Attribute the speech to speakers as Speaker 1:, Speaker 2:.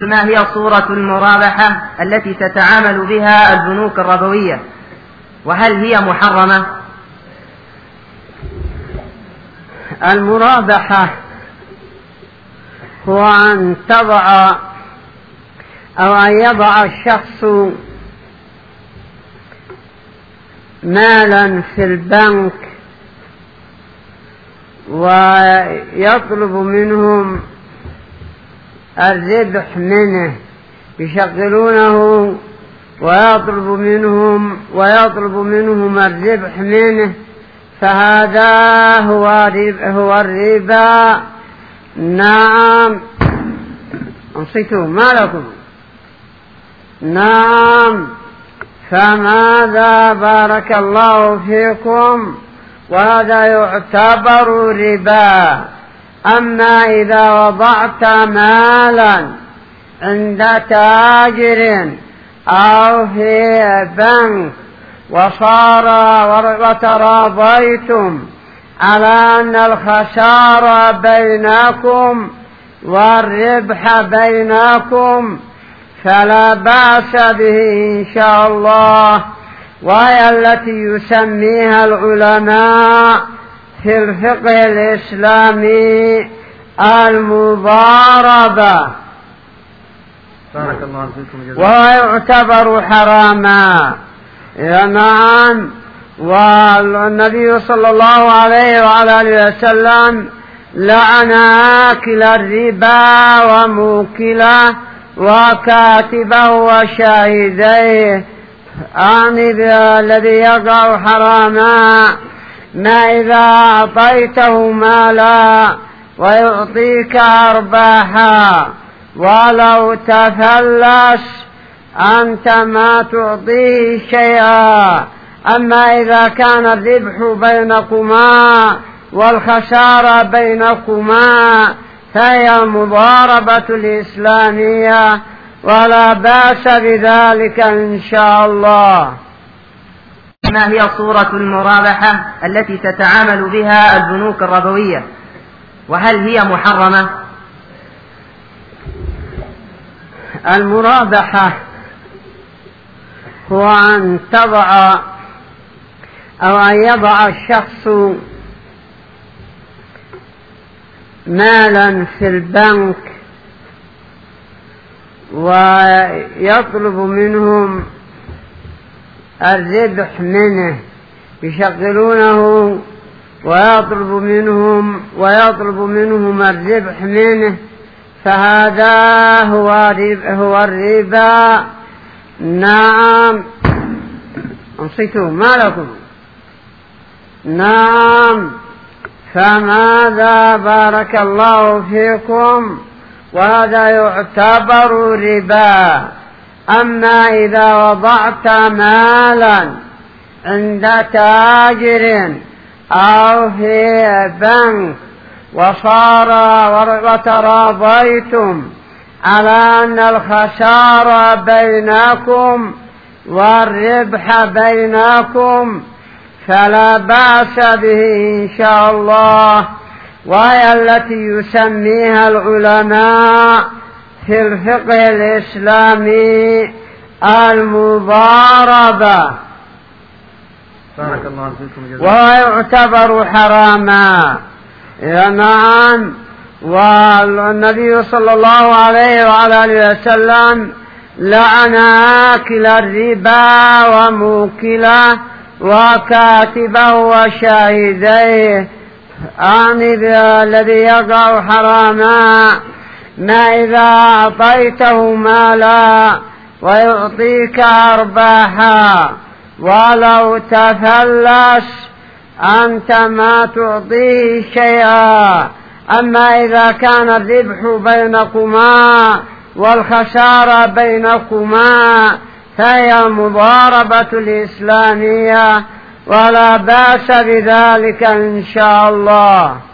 Speaker 1: ما هي صورة المرابحة التي تتعامل بها البنوك الربوية، وهل هي محرمة؟
Speaker 2: المرابحة هو أن تضع أو أن يضع الشخص مالا في البنك ويطلب منهم الربح منه، يشغلونه ويطلب منهم الربح منه، فهذا هو الربا. نعم. أنصتوا ما لكم؟ نعم. فماذا بارك الله فيكم؟ وهذا يعتبر ربا. أما إذا وضعت مالا عند تاجر أو في بنك وتراضيتم على أن الخسارة بينكم والربح بينكم فلا بأس به إن شاء الله، وهي التي يسميها العلماء في الفقه الإسلامي المضاربة، وهو يعتبر حراما. نعم. والنبي صلى الله عليه وعلى آله وسلم لعن آكل الربا وموكله وكاتبه وشاهديه، الذي يقع حراما ما إذا أعطيته مالا ويعطيك أرباحا ولو تفلس أنت ما تعطيه شيئا. أما إذا كان الربح بينكما والخسارة بينكما فهي المضاربة الإسلامية ولا بأس بذلك إن شاء الله.
Speaker 1: ما هي صورة المرابحة التي تتعامل بها البنوك الربوية، وهل هي محرمة؟
Speaker 2: المرابحة هو أن تضع أو أن يضع الشخص مالا في البنك ويطلب منهم الربح منه، يشغلونه ويطلب منهم الربح منه، فهذا هو الربا. نعم. أنصتوا ما لكم؟ نعم. فماذا بارك الله فيكم؟ وهذا يعتبر ربا. أما إذا وضعت مالا عند تاجر أو في بنك وتراضيتم على أن الخسارة بينكم والربح بينكم فلا بأس به إن شاء الله، وهي التي يسميها العلماء في الفقه الإسلامي المضاربة، وهو يعتبر حراما. نعم. والنبي صلى الله عليه وعلى آله وسلم لعن آكل الربا وموكله وكاتبه وشاهديه، الذي يقع حراما ما إذا أعطيته مالا ويعطيك أرباحا ولو تفلس أنت ما تعطيه شيئا. أما إذا كان الربح بينكما والخسارة بينكما فهي المضاربة الإسلامية ولا بأس بذلك إن شاء الله.